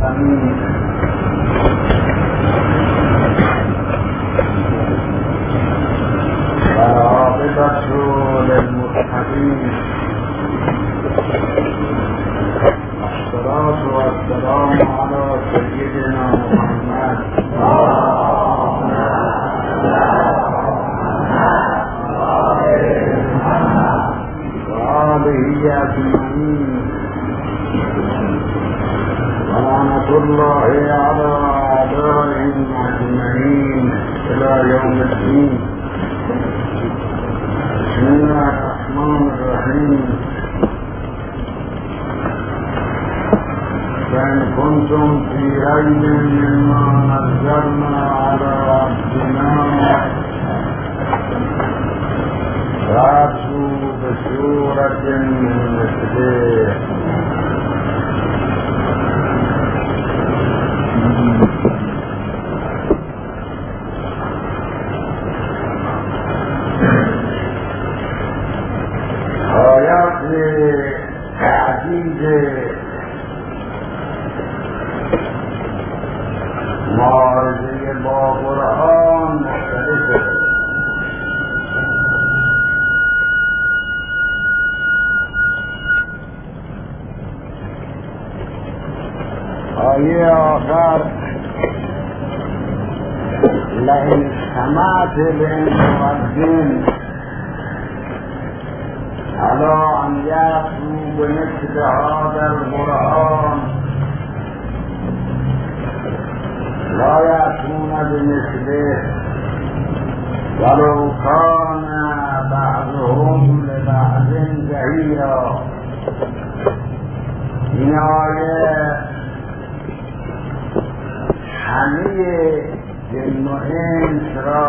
آمین. والعاقبة للمتقين. الصلاة والسلام على سيدنا محمد وآله أجمعين. ولعنة الله على أعدائهم أجمعين إلى يوم الدين. بسم الله الرحمن الرحيم. فإن كنتم في ريب مما نزلنا على عبدنا فأتوا بسورة من مثله معارضه با قرآن مختلفه. آیه آخر لئن سمعت للمؤذن على ان یأتوا بمثل هذا القرآن لا یأتون بمثله ولو كان بعضهم لبعض ظهیرا. این آیه همه جن و انس را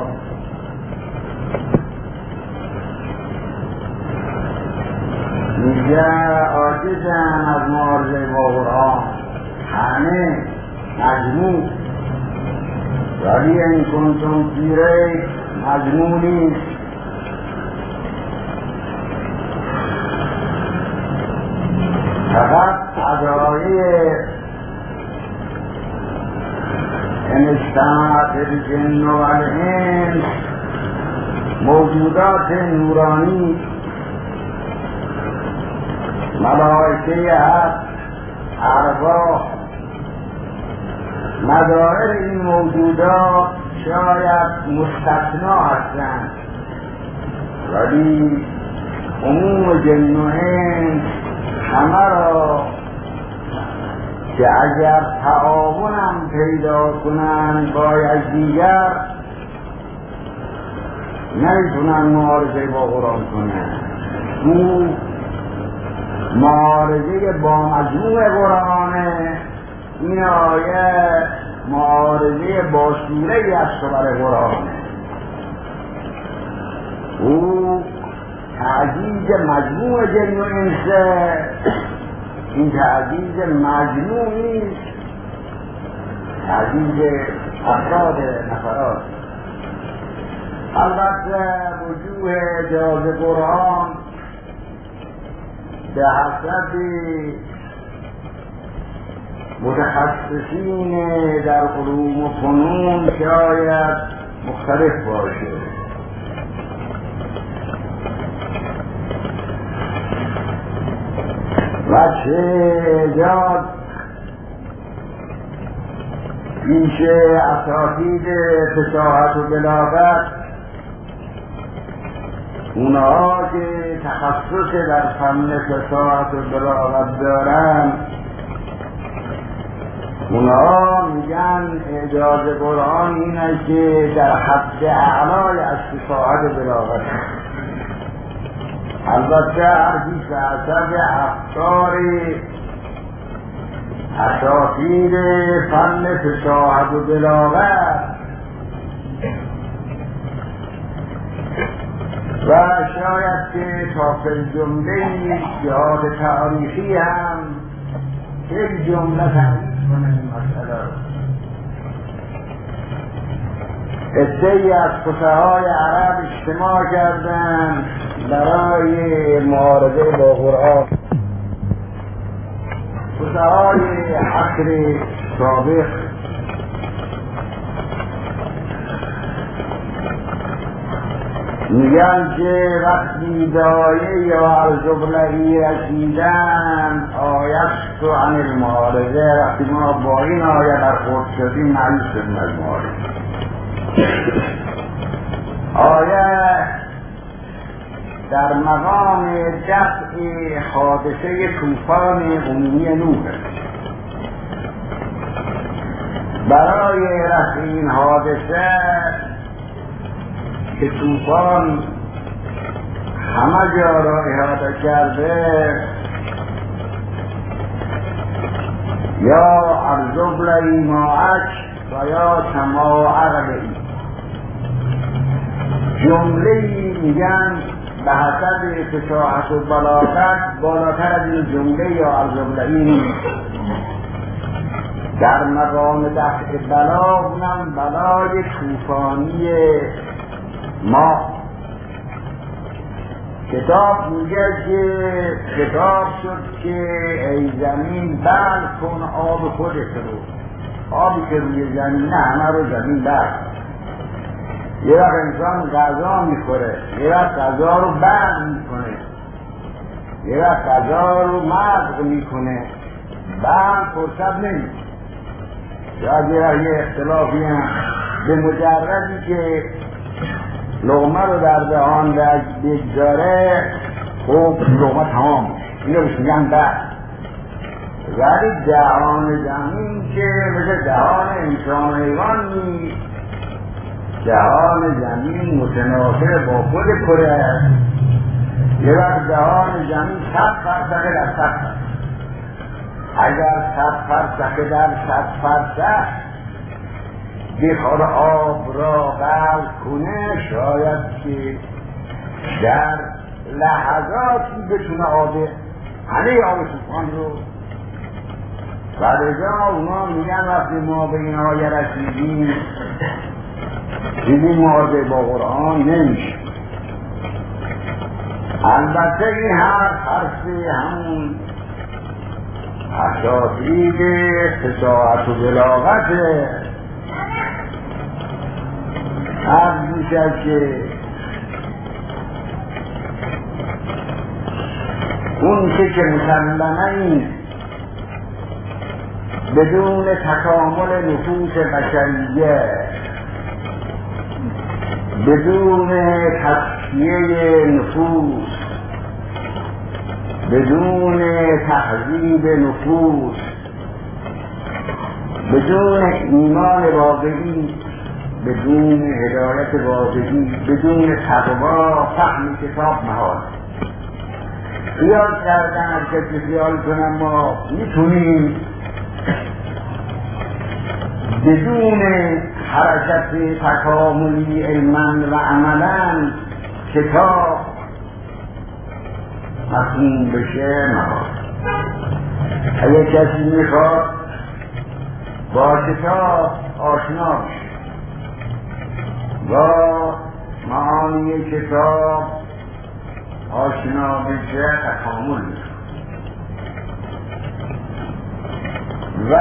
میگه عاجزن از معارضه با قرآن، همه مجموع. ولی این کنتم فی ریب مجموع نیست. فقط ادعای ان اجتمعت الجن والانس، موجودات نورانی، ملائکه هست، ارواح، مدائر این موجودات شاید مستثنا هستند، ولی عموم جن و انس همه را که اگر تعاونم پیدا کنند با یکدیگر نمیتونن معارضه با قرآن کنند. او معارضه با مجموع قرآنه. این آیه معارضه با سوره از سور قرآنه. او تعجیز مجموع جن و انسه. این تعجیز مجموع نیست، تعجیز افراد نفرات. البته وجوه اعجاز قرآن به حسب متخصصین در علوم و فنون شاید مختلف باشه. وجه اعجاز پیش اساتید فصاحت و بلاغت، اونها که تخصص در فن فصاحت و بلاغت دارن، اونها میگن اعجاز قرآن اینه که در حد اعلای از فصاحت و بلاغت. البته هرگیز حسب افکار اساتید فن فصاحت و بلاغت و شاید که تا فی الجمله جهات تاریخی هم یک جمله تحریف کنه این مسئله. عده‌ای از فقهای عرب اجتماع کردند برای معارضه با قرآن. فقهای عصر سابق میگن که وقتی دایه یا الجبلهی رسیدن آیت تو عن المعارضه، وقتی ما با این آیه برخورد شدیم معلوم شدیم از معارضه. آیه در مقام دفع حادثه طوفان عمومی نوح برای رفع این حادثه که طوفان همه جا را احاطه کرده یا الجبل ماعک و یا کما عربی جمله میگن به حسب فصاحت و بلاغت بالاتر از این جمله یا الجبل در مقام دفع بلا اونم بلای طوفانی ما. کتاب میگه که کتاب شد که ای زمین بل کن آب خودت رو، آبی که روی زمین نه همه رو زمین بل. یه وقت انسان غذا میخوره، یه وقت غذا رو بل میکنه، یه وقت غذا رو مزق میکنه، بل فرصت نمیده. شاید یه اختلافی هم به مجردی که لغمه رو در دهان بگذاره خب لغمه تمام اینو بهش میگن بل. ولی دهان زمین که مثل دهان انسان و حیوان نیست، دهان زمین متناسب با خود کره است. یه وقت دهان زمین 100 فرسخه در 100 فرسخ، اگر 100 فرسخه در 100 فرسخ بخواد آب را بل کنه شاید که در لحظاتی بتونه همه آب طوفان رو بعد ازا اونا میگن وقتی ما به این آیه رسیدیم دیدیم معارضه با قرآن نمیشه. البته این حرف همون اساتید فصاحت و بلاغته عرض میشه که اون که مسلماً این بدون تکامل نفوس بشریه، بدون تصفیه نفوس، بدون تهذیب نفوس، بدون ایمان واقعی، بدون هدایت واقعی، بدون تقوا فهم کتاب محال. خیال کردن که خیال کنم ما میتونیم بدون حرکت تکاملی علما و عملا کتاب مفهوم بشه محال. اگر کسی میخواد با کتاب آشنا بشه، با معانی کتاب آشنا بشه تکامل میشه. و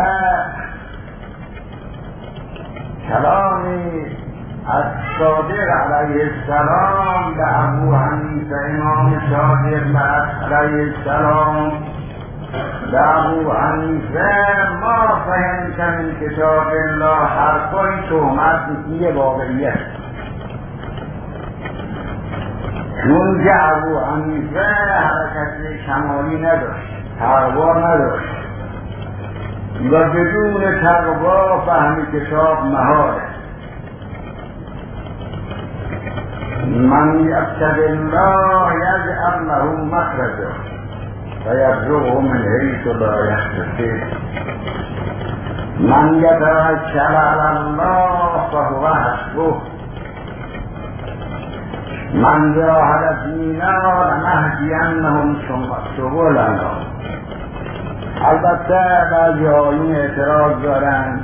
کلامی از صادق علیه السلام به ابو حنیفه امام صادق علیه السلام به ابو حنیفه ما فهمت من کتاب الله حرفای تهمت نیستی واقعیت، چون که ابو حنیفه حرکت شمالی نداشت، تقوا نداشت و بدون تقوا فهم کتاب محاله. من یتق الله یجعل له مخرجا و یرزقه من حیث لا یحتسب. من یتوکل علی الله فهو حسبه. من جاهد فینا لنهدینهم سبلنا. البته بعضی آیون اعتراض دارن،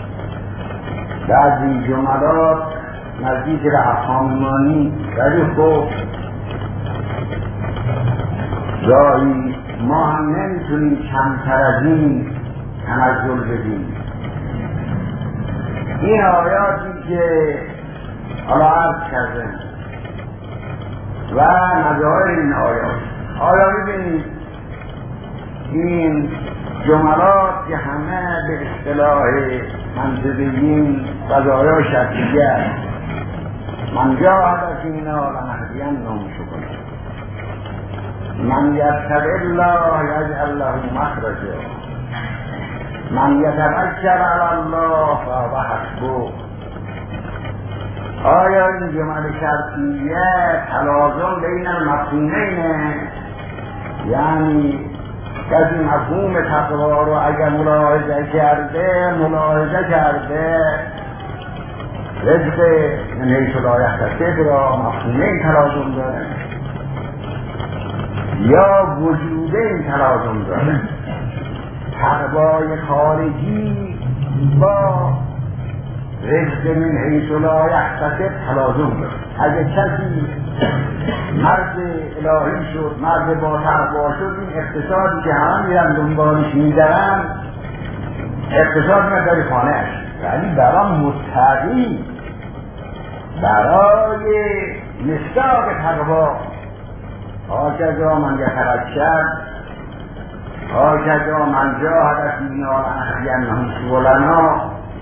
بعضی جملات نزدیک به افهامانی، ولی خب جایی ما هم نمیتونیم کمتر از این تنزل بدیم. این آیاتی که حالا عرض کردن و نظایر این آیا ببینید این جملات که همه به اصطلاح منطقیین قضایا شرطیه است. من جاهد فینا لنهدینهم سبلنا من یتق الله یجعل له مخرجا من یتوکل علی الله فهو حسبه. آیا این جمل شرطیه تلازم بین المفهومین، یعنی کسی مفهوم تقوا رو اگر ملاحظه کرده رزق من حیث لا یحتسب را مفهومین تلازم داره یا وجوده این تلازم داره؟ تقوای خارجی با رزق من حیث لا یحتسب تلازم داره. اگه کسی مرد الهی شد، مرد با تقوا شد، این اقتصادی که همه میرن دنبالش میدارن اقتصاد نداری خانهش، ولی برای متقی، برای مصداق تقوا هاکذا من یتوکل هاکذا من جاهد فینا لنهدینهم سبلنا،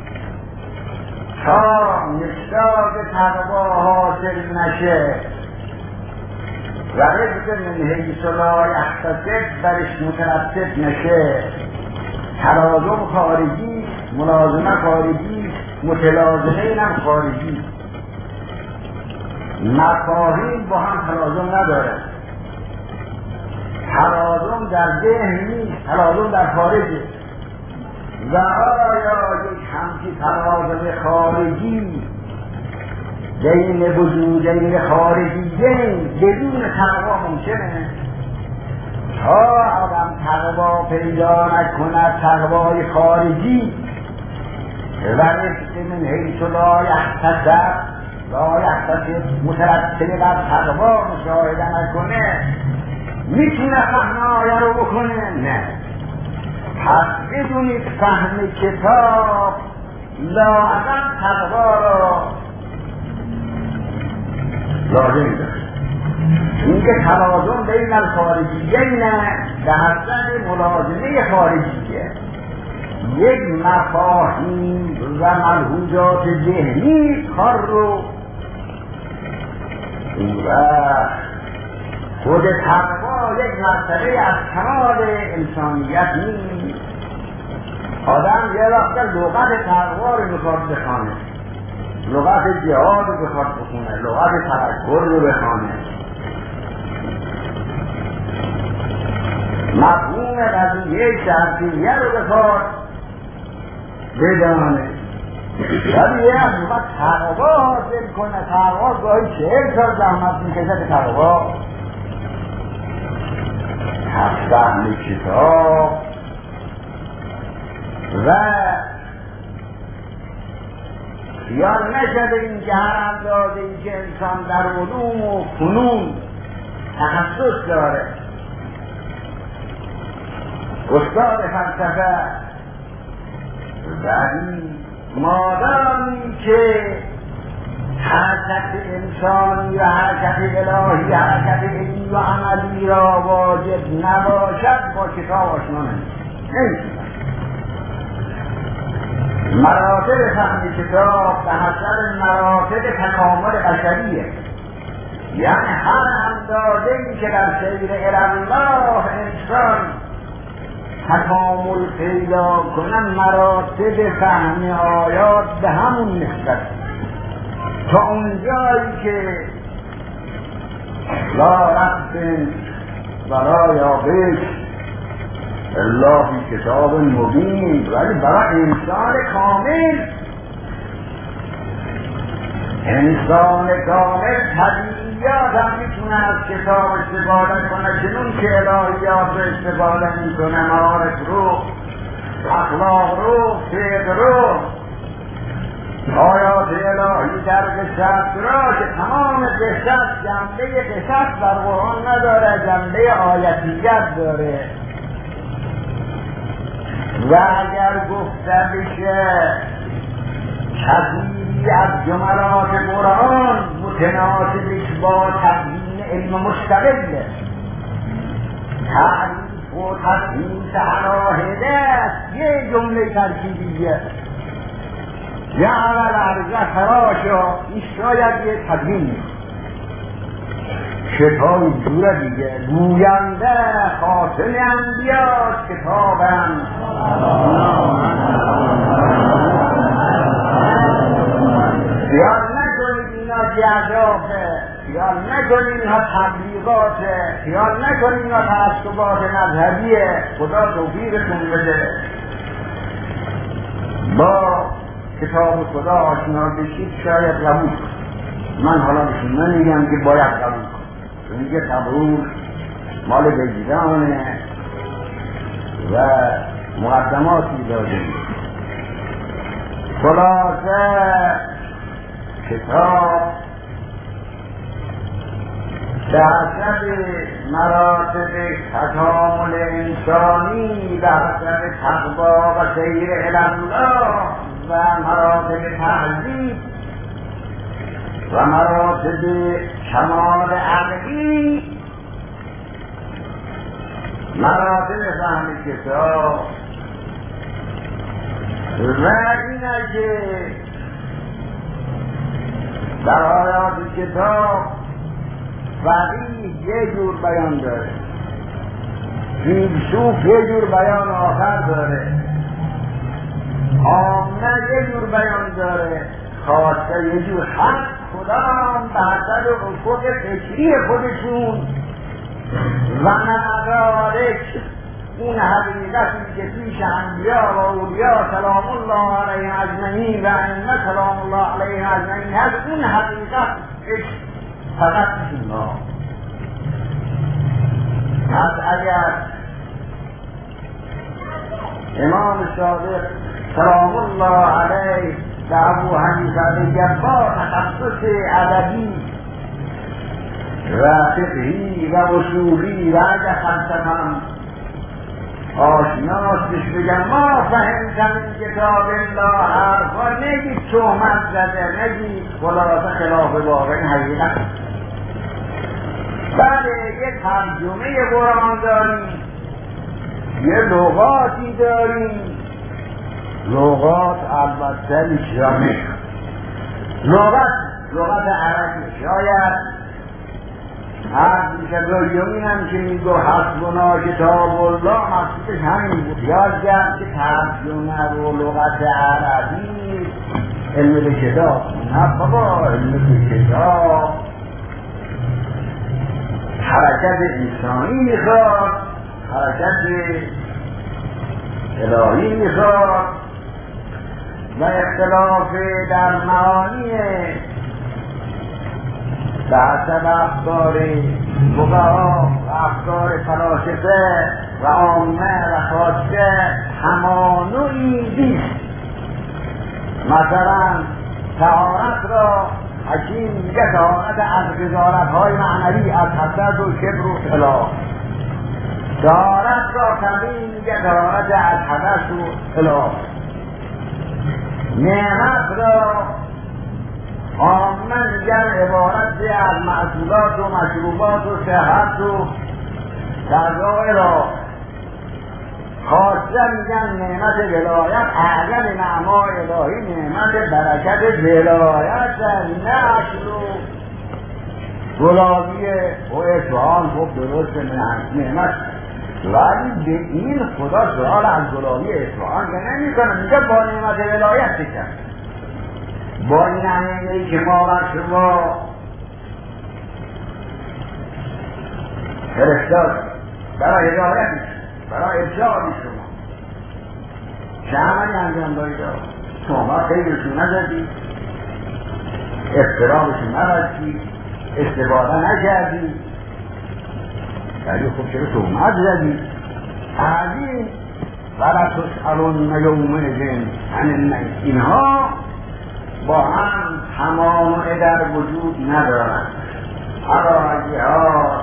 تا مصداق تقوا حاصل نشه و رزق من حیث لا یحتسب برش مترتب نشه، تلازم خارجی، ملازمه خارجی، متلازمین هم خارجی، مفاهیم با هم تلازم نداره. تلازم در ذهن نیست، تلازم در خارجه. و آیا یک همچی تلازم خارجی بین وجودین خارجیین بدون تقوا ممکنه؟ تا آدم تقوا پیدا نکند، تقوای خارجی و رزق من حیث لا یحتسب مترتب بر تقوا مشاهده نکنه، میتونه فهم آیه رو بکنه؟ نه. پس بدونید فهم کتاب لااقل تقوا را لازم داره. این که تلازم بین الخارجیین به حسب ملازمه خارجیه، یک مفاهیم و ملحوظات ذهنی کار رو و خود تقوا یک مرتبه از کمال انسانیت نیست. آدم یه وقت لغت تقوا رو بخواد بخونه، لغت جهاد رو بخواد بخونه، لغت تفکر رو بخونه، مفهوم قضیه شرطیه رو بخواد بدانه، ولی یه از وقت تقوا حاصل کنه. تقوا گاهی 40 سال زحمت میکشه که تقوا فهم کتاب و خیال نشده این که هر اندازه ای که انسان در علوم و فنون تخصص داره، استاد فلسفه، ولی مادامی که حرکت انسانی و حرکت الهی، حرکت علمی و عملی را واجب نباشد، با کتاب آشنا نمیشه. مراتب فهم کتاب به حسب مراتب تکامل بشریه، یعنی هر اندازه‌ای که در سیر الله انسان تکامل پیدا کنن، مراتب فهم آیات به همون نسبت، تا اونجایی که لا رب ولا یابس الا فی کتاب مبین، ولی برای انسان کامل، انسان کامل طبیعیات هم میتونه از کتاب استفاده کنه، چنون که الهیات رو استفاده میکنه، معارف رو، اخلاق رو، فقه رو، آیات الهی بیشتر قصص را که تمام قصص جنبه قصص در قرآن نداره، جنبه آیتیت داره. و اگر گفته بشه کثیری از جملات قرآن متناسبش با تبیین علم مستقله، تعریف و تدریس علاهده است، یه جمله ترکیبیه جعل الارض فراشا، این شاید یه تدوین کتاب جوره دیگه، گوینده خاتم انبیاست کتابم. خیال نکنید اینا جذابه، خیال نکنید اینها تبلیغاته، خیال نکنید اینا تعصبات مذهبیه. خدا توفیقتون بده با کتاب خدا آشنا بشید، شاید قبول کنید. من حالا بهشون نمیگم که باید قبول کنید، میگه قبول مال بگیرانه و مقدماتی داده. خلاصه کتاب به حسب مراتب تکامل انسانی، به حسب تقوا و سیر الالله و مراتب تهذیب و مراتب کمال عقلی، مراتب فهم کتاب و اینه که در آیات کتاب فقیه یه جور بیان داره، فیلسوف یه جور بیان آخر داره، عامه یه جور بیان داره، خاصه یه جور. حق خدام به حسب افق فکری خودشون و مدارک اون حقیقتی که پیش انبیا و اولیا سلام الله علیهم اجمعین و ائمه سلام الله علیهم اجمعین هست، اون حقیقت فقط پیش اونها. پس اگر امام صادق سلام الله علیه و ابو حنیفه جبار تخصص ادبی و فقهی و اصولی و اگر فلسفه آشناست بهش بگم ما فهمتم این کتاب الله حرفا، نگید تهمت زده، نگید خلاصه خلاف واقع حقیقت. بله یه ترجمه قرآن داریم، یه لغاتی داریم، لغات البته جامع لغت عربی شاید هر دیگه هم که میگو حسبنا کتاب الله مقصودش همین بود. یاد گرد که ترجمه و لغت عربی علم به کتاب، نه بابا علم به کتاب حرکت انسانی میخواد، حرکت الهی میخواد و اختلاف در معانی به حسب افکار فقها و افکار فلاسفه و عامه و خاصه همانویی نیست. مثلا طهارت را حکیم میگه طهارت از غزارت‌های معنوی، از حسد و کبر و اختلاف. طهارت را تقی میگه طهارت از حدث و اختلاف. نعمت را عامه میگن عبارت از معصولات و مشروبات و صحت و غذا را، خاصه میگن نعمت ولایت، اعظم نعمای الهی نعمت برکت ولایت، نه اصل و گلابی و اصفهان. خب درست نعمت، ولی به این خدا سؤال از گلابی اصفهان که نمی کنه، میگه با نعمت ولایت بکن، با این نعمتی که ما بر شما فرستاد برای هدایت، برای ارشاد شما، چه عملی انجام دارید؟ شما خیلیشون نزدید، اخترامشون نبستید، استفاده نکردید، ولی خب چرا تهمت زدید؟ عظیم ولا تسألون یومئذ عن النعیم. اینها با هم تمام در وجود ندارد. ها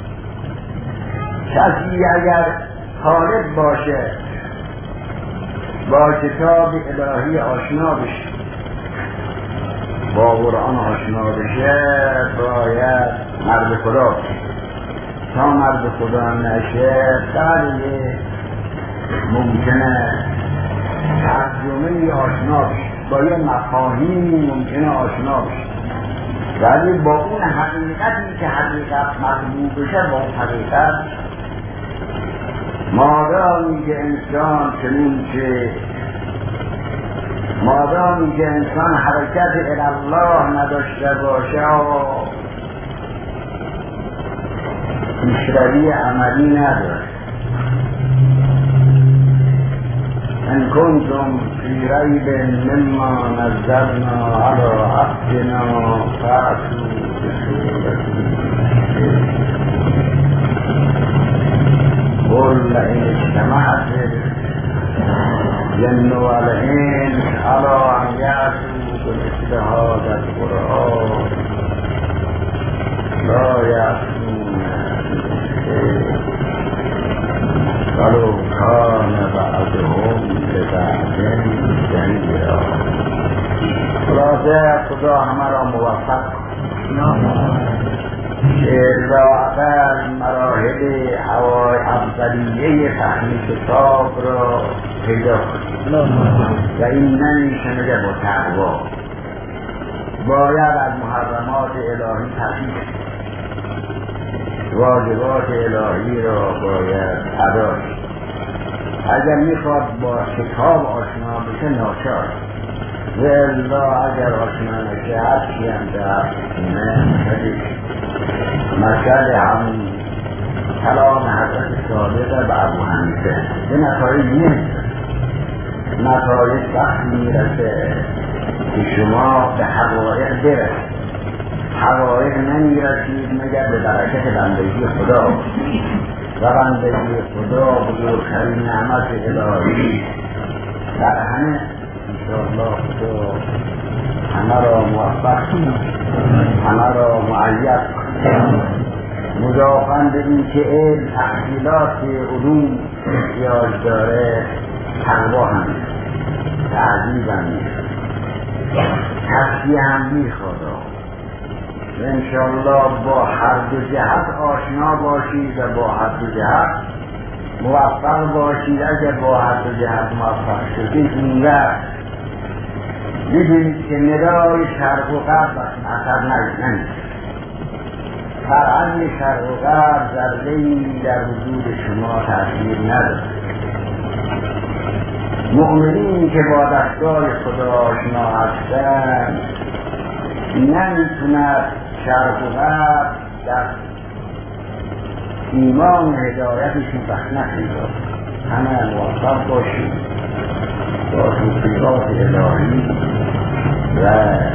کسی اگر طالب باشه با کتاب الهی آشنا بشه، با قرآن آشنا بشه، باید مرد خدا تا مرد خدا نشه قدر ممکنه ترجمه آشنا بشه، با یه مفاهیم ممکنه آشنا بشه، ولی با اون حقیقتی که حقیقت مطلوب بشه، با اون حقیقت مادامی که انسان مادامی که انسان حرکت الله نداشته باشه پیشروی عملی نداره. ان کنتم فی ریب مما نزلنا علی عبدنا فأتوا بسورة قل لئن اجتمعت الجن والإنس على أن يأتوا بمثل هذا القرآن لا يأتون بمثله ولو كان بعضهم لبعض ظهیرا. خلاصه خدا همه را موفق اول مراحل اولیه فهم کتاب را پیدا کنید و این نمیشنده با تقوا. باید از محرمات الهی تفیق، واجبات الهی را باید ادا کنید. اگر میخواد با کتاب آشنا بشه ناچار، و الا اگر آشنا نشه هرچی هم در مثل همون کلام حضرت صادق به ابو حنیفه به نتایج نمیرسه. نتایج وقتی میرسه که شما به حقایق برسید. حقایق نمیرسید مگر به برکت بندگی خدا، و بندگی خدا بزرگترین نعمت الهی. در همه انشاءالله خدا همه را موفق، همه را معید مضافاً به این که علم تحصیلات علوم احتیاج داره، تقوا هم تعذیب هم تصفیه هم میخواد. و انشاءالله با هر دو جهت آشنا باشید و با هر دو جهت موفق باشید. اگر با هر دو جهت موفق شدید این وقت می‌بینید که ندای شرق و غرب اثر نمیشه. فرهنگ شرق و غرب ذره‌ای در وجود شما تأثیر نداره. مؤمنین که با دستگاه خدا آشنا هستند نمیتوند شرق و غرب در ایمان هدایتشون بخش نکنید. همه موفق باشید با توفیقات الهی و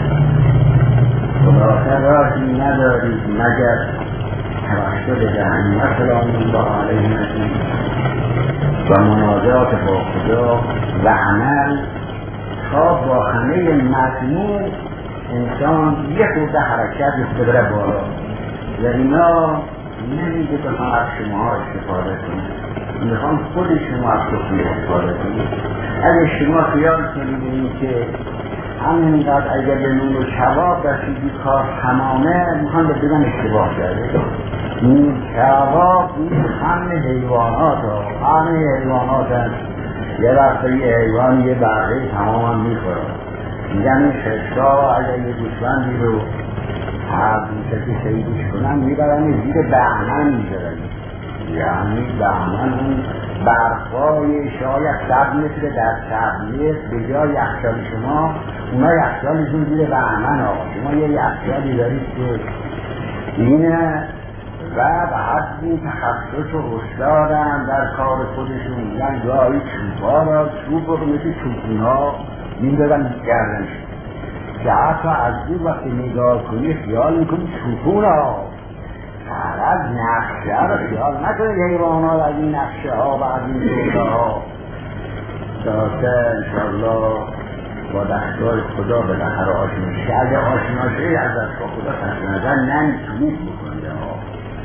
خلاصه راهی ندارید مگر توسل جهنم سلام الله علیه نشید و مناجات با خدا و عمل تا با همه مضمون انسان یک خورده حرکت بره بالا. و اینا نمیگه بخوام از شما استفاده کنید، میخوام خود شما از خودتون استفاده کنید. اگه شما خیال کنید که همینقدر اگر به نور و شواب رسیدی کار تمامه، میخوام به بگم اشتباه کرده. نور شواب همه حیوانات همه حیوانات هست. یه وقت یه حیوان یه برقه تمام هم میخوره. میگم این ششتا اگر یه گوشبندی رو هر دوسته که شهیدش کنم میبرن زیر بهمن میبرن. یعنی بهمن اون برفای شاید 100 متر در 100 متر به جای یخچال شما، اونا یخچالشون زیر بهمن ها. شما یه یخچالی دارید که اینه و به حدی تخصص و استادن در کار خودشون. میگن گاهی چوبا را چوب رو مثل چوبونا میندازن گردنش که حتی از دور وقتی نگاه کنی خیال میکنی چوبون ها. فقط نقشه رو خیال نکنید حیوانات از این نقشه ها و از این دوره ها. ساسه انشاءالله با دستگاه خدا به لحر آشنا شد. اگه آشنا شدی از دستگاه خدا طرف نظر نمیتونید بکنید ها.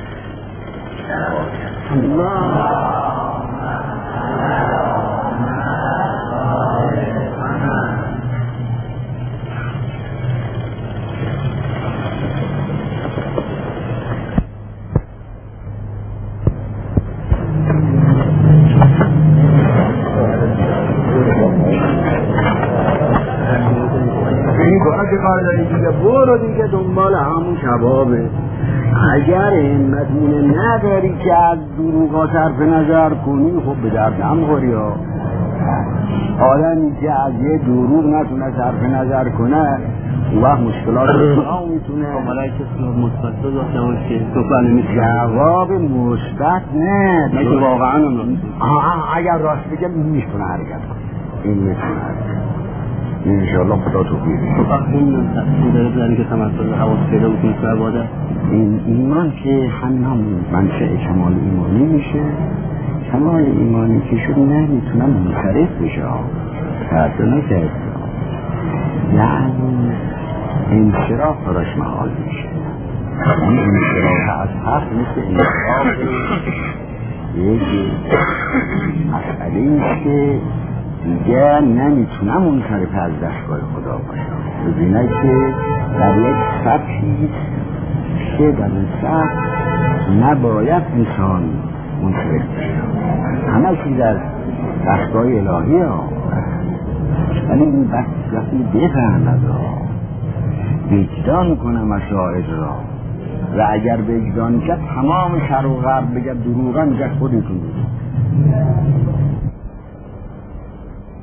دیگه برو دیگه دنبال همون کبابه. اگر همتونه نداری که از دروغا صرف نظر کنی خب به درد نمیخوری ها. آدمی که از یه دروغ نتونه صرف نظر کنه اون وقت مشکلات رو میتونه مالای کسی مثبت داشته باشه که جواب مثبت نه مگه واقعا اگر راست بگم میتونه حرکت کنه. این میتونه انشاءالله خدا توفیق بده. این تفسیر داره بزنی که تمثل حواس پیدا بکنی تو عبادت. این ایمان که همین منشأ کمال ایمانی میشه. کمال ایمانی که شد نمیتونه منصرف بشه تحصیل نکرد، یعنی انصراف براش محال میشه. این انصراف از حق مثل انصراف یک مسئله ایست که دیگه نمیتونه منصرف از دستگاه خدا باشه. ببینه که در یک سطحی که در این سطح نباید انسان منصرف بشه، همه چیز از دستگاه الهی ها. ولی این وقتی بفهمد وجدان کنه مسائل را و اگر وجدان کرد تمام شرق و غرب بگه دروغن، میگه خودتون دروغ.